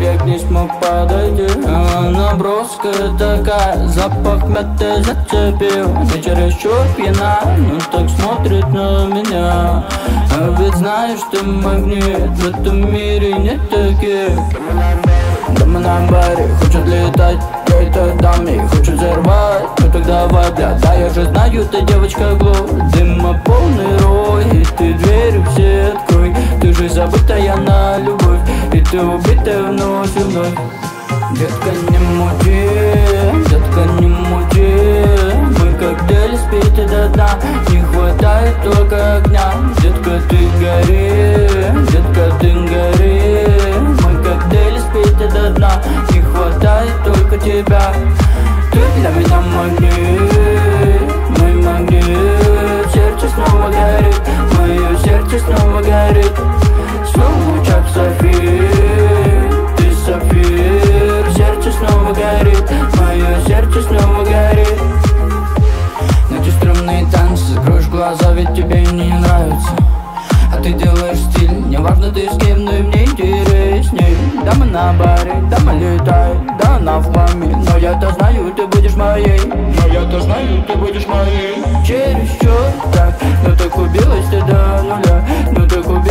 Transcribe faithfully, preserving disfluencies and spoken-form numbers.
берег не смог подойти. Она броская такая, запах мяты зацепил. Ты чересчур пьяна, но так смотрит на меня. А ведь знаешь, ты магнит, в этом мире нет таких. Дома на баре хочет летать, какой-то даме хочет взорвать. Ну так давай, бля, да я же знаю, ты девочка глуп. Дыма полный рой, и ты двери все открой. Ты же забытая на любовь, и ты убитая вновь и вновь. Детка, не мути, детка, не мути. Мы коктейли спите до дна, не хватает только огня. Детка, ты гори, детка, ты гори. Мы коктейли спите до дна, не хватает только тебя. Ты для меня магнит, мой магнит. Сердце снова горит, мое сердце снова горит. Снова в лучах софит, ты сапфир. Сердце снова горит, мое сердце снова горит. На эти стрёмные танцы закроешь глаза, ведь тебе не нравится. А ты делаешь стиль, неважно ты с кем, но и мне интересней. Дама на баре, дама летает, да она в хламе. Но я-то знаю, ты будешь моей. Но я-то знаю, ты будешь моей. Чересчур так, но так убилась ты до нуля. Но так убилась